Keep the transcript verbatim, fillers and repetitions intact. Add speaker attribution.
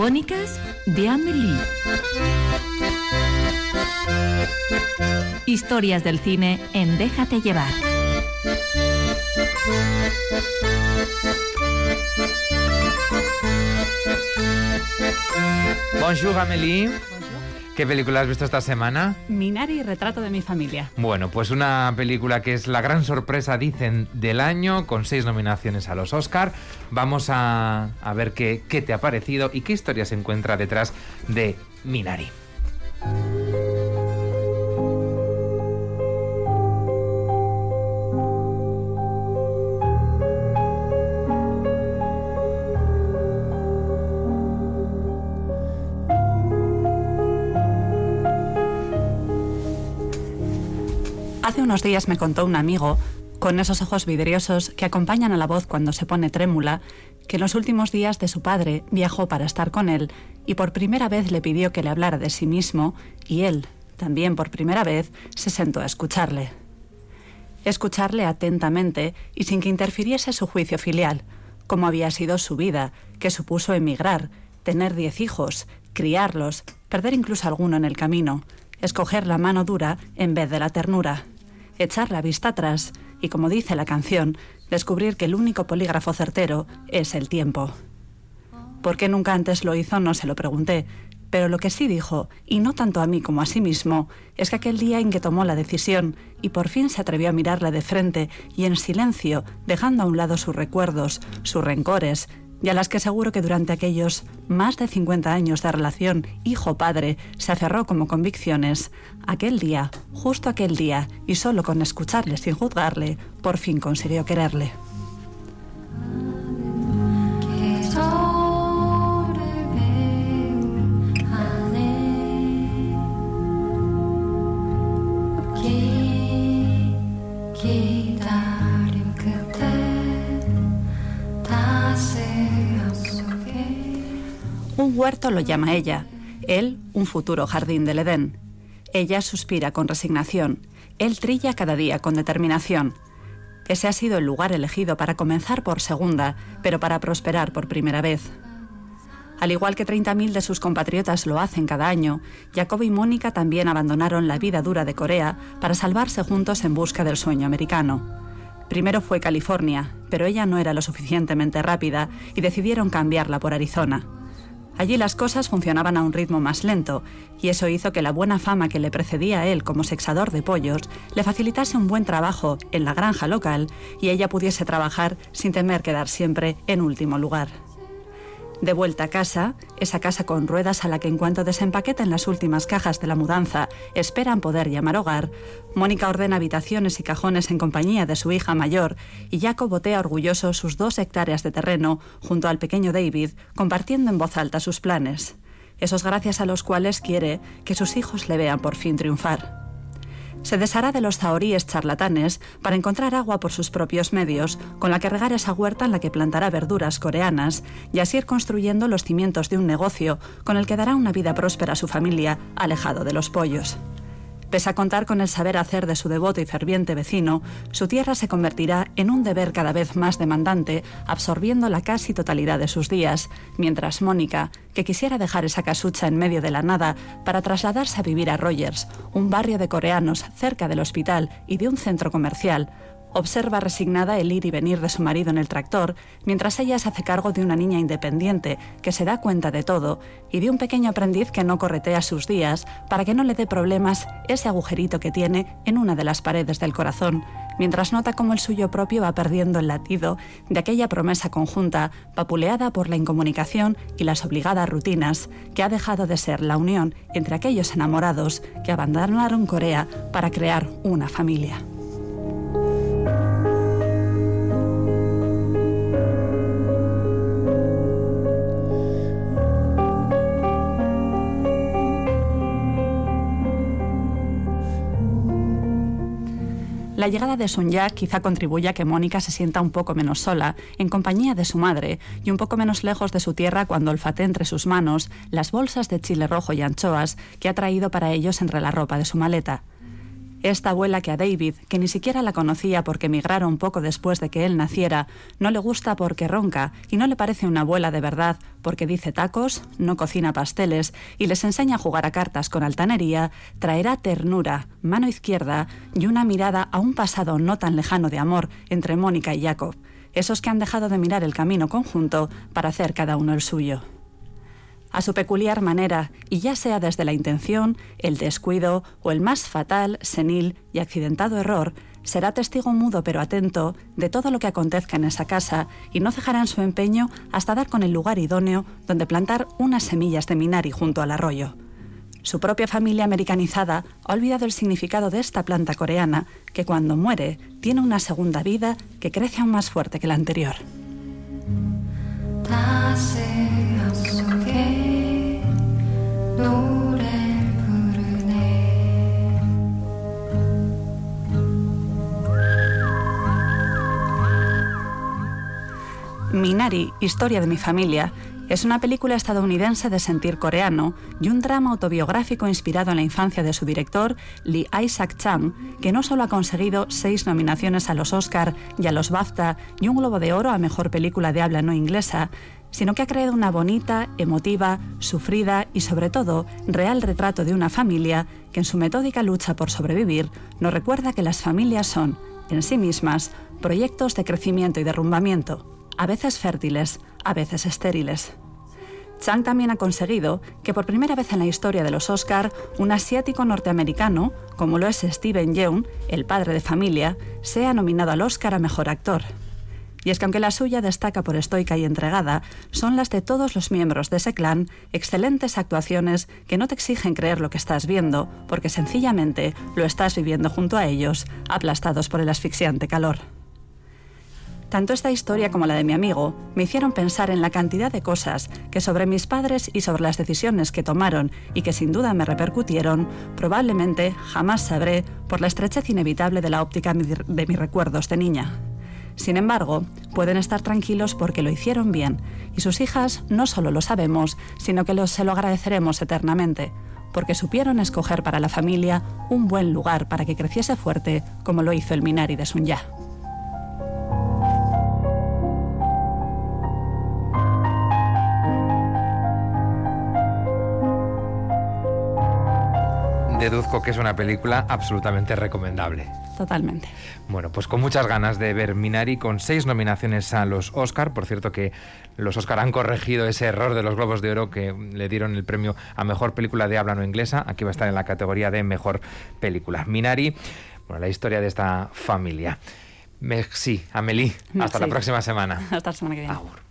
Speaker 1: Crónicas de Amélie. Historias del cine en Déjate llevar.
Speaker 2: Bonjour, Amélie.
Speaker 3: Bonjour.
Speaker 2: ¿Qué película has visto esta semana?
Speaker 3: Minari, retrato de mi familia.
Speaker 2: Bueno, pues una película que es la gran sorpresa, dicen, del año, con seis nominaciones a los Oscar. Vamos a, a ver qué, qué te ha parecido y qué historia se encuentra detrás de Minari.
Speaker 3: Hace unos días me contó un amigo, con esos ojos vidriosos que acompañan a la voz cuando se pone trémula, que en los últimos días de su padre viajó para estar con él y por primera vez le pidió que le hablara de sí mismo y él, también por primera vez, se sentó a escucharle. Escucharle atentamente y sin que interfiriese su juicio filial, cómo había sido su vida, que supuso emigrar, tener diez hijos, criarlos, perder incluso alguno en el camino, escoger la mano dura en vez de la ternura, echar la vista atrás y, como dice la canción, descubrir que el único polígrafo certero es el tiempo. ¿Por qué nunca antes lo hizo? No se lo pregunté, pero lo que sí dijo, y no tanto a mí como a sí mismo, es que aquel día en que tomó la decisión y por fin se atrevió a mirarla de frente y en silencio, dejando a un lado sus recuerdos, sus rencores, y a las que seguro que durante aquellos más de cincuenta años de relación hijo-padre se aferró como convicciones, aquel día, justo aquel día, y solo con escucharle sin juzgarle, por fin consiguió quererle. Un huerto lo llama ella, él un futuro jardín del Edén. Ella suspira con resignación, él trilla cada día con determinación. Ese ha sido el lugar elegido para comenzar por segunda, pero para prosperar por primera vez. Al igual que treinta mil de sus compatriotas lo hacen cada año, Jacob y Mónica también abandonaron la vida dura de Corea para salvarse juntos en busca del sueño americano. Primero fue California, pero ella no era lo suficientemente rápida y decidieron cambiarla por Arizona. Allí las cosas funcionaban a un ritmo más lento, y eso hizo que la buena fama que le precedía a él como sexador de pollos le facilitase un buen trabajo en la granja local y ella pudiese trabajar sin temer quedar siempre en último lugar. De vuelta a casa, esa casa con ruedas a la que en cuanto desempaquetan las últimas cajas de la mudanza esperan poder llamar hogar, Mónica ordena habitaciones y cajones en compañía de su hija mayor y Jacob botea orgulloso sus dos hectáreas de terreno junto al pequeño David, compartiendo en voz alta sus planes, esos gracias a los cuales quiere que sus hijos le vean por fin triunfar. Se deshará de los zahoríes charlatanes para encontrar agua por sus propios medios, con la que regar esa huerta en la que plantará verduras coreanas y así ir construyendo los cimientos de un negocio con el que dará una vida próspera a su familia, alejado de los pollos. Pese a contar con el saber hacer de su devoto y ferviente vecino, su tierra se convertirá en un deber cada vez más demandante, absorbiendo la casi totalidad de sus días, mientras Mónica, que quisiera dejar esa casucha en medio de la nada para trasladarse a vivir a Rogers, un barrio de coreanos cerca del hospital y de un centro comercial, observa resignada el ir y venir de su marido en el tractor, mientras ella se hace cargo de una niña independiente que se da cuenta de todo y de un pequeño aprendiz que no corretea sus días para que no le dé problemas ese agujerito que tiene en una de las paredes del corazón, mientras nota cómo el suyo propio va perdiendo el latido de aquella promesa conjunta vapuleada por la incomunicación y las obligadas rutinas que ha dejado de ser la unión entre aquellos enamorados que abandonaron Corea para crear una familia. La llegada de Sun-jak quizá contribuya a que Mónica se sienta un poco menos sola, en compañía de su madre, y un poco menos lejos de su tierra cuando olfatee entre sus manos las bolsas de chile rojo y anchoas que ha traído para ellos entre la ropa de su maleta. Esta abuela que a David, que ni siquiera la conocía porque emigraron poco después de que él naciera, no le gusta porque ronca y no le parece una abuela de verdad porque dice tacos, no cocina pasteles y les enseña a jugar a cartas con altanería, traerá ternura, mano izquierda y una mirada a un pasado no tan lejano de amor entre Mónica y Jacob, esos que han dejado de mirar el camino conjunto para hacer cada uno el suyo. A su peculiar manera, y ya sea desde la intención, el descuido o el más fatal, senil y accidentado error, será testigo mudo pero atento de todo lo que acontezca en esa casa y no cejará en su empeño hasta dar con el lugar idóneo donde plantar unas semillas de Minari junto al arroyo. Su propia familia americanizada ha olvidado el significado de esta planta coreana que cuando muere tiene una segunda vida que crece aún más fuerte que la anterior. Minari, historia de mi familia, es una película estadounidense de sentir coreano y un drama autobiográfico inspirado en la infancia de su director, Lee Isaac-Chung, que no solo ha conseguido seis nominaciones a los Oscar y a los BAFTA y un Globo de Oro a Mejor Película de Habla No Inglesa, sino que ha creado una bonita, emotiva, sufrida y sobre todo real retrato de una familia que en su metódica lucha por sobrevivir nos recuerda que las familias son, en sí mismas, proyectos de crecimiento y derrumbamiento, a veces fértiles, a veces estériles. Chung también ha conseguido que por primera vez en la historia de los Oscar, un asiático norteamericano, como lo es Steven Yeun, el padre de familia, sea nominado al Oscar a Mejor Actor. Y es que aunque la suya destaca por estoica y entregada, son las de todos los miembros de ese clan excelentes actuaciones que no te exigen creer lo que estás viendo, porque sencillamente lo estás viviendo junto a ellos, aplastados por el asfixiante calor. Tanto esta historia como la de mi amigo me hicieron pensar en la cantidad de cosas que sobre mis padres y sobre las decisiones que tomaron y que sin duda me repercutieron, probablemente jamás sabré por la estrechez inevitable de la óptica de mis recuerdos de niña. Sin embargo, pueden estar tranquilos porque lo hicieron bien y sus hijas no solo lo sabemos, sino que lo, se lo agradeceremos eternamente, porque supieron escoger para la familia un buen lugar para que creciese fuerte como lo hizo el Minari de Sun Ya.
Speaker 2: Deduzco que es una película absolutamente recomendable.
Speaker 3: Totalmente.
Speaker 2: Bueno, pues con muchas ganas de ver Minari, con seis nominaciones a los Oscar. Por cierto que los Oscar han corregido ese error de los Globos de Oro que le dieron el premio a Mejor Película de Habla No Inglesa. Aquí va a estar en la categoría de Mejor Película. Minari, bueno, la historia de esta familia. Merci, Amélie. Hasta
Speaker 3: Merci.
Speaker 2: la próxima semana.
Speaker 3: Hasta la semana que viene.
Speaker 2: Agur.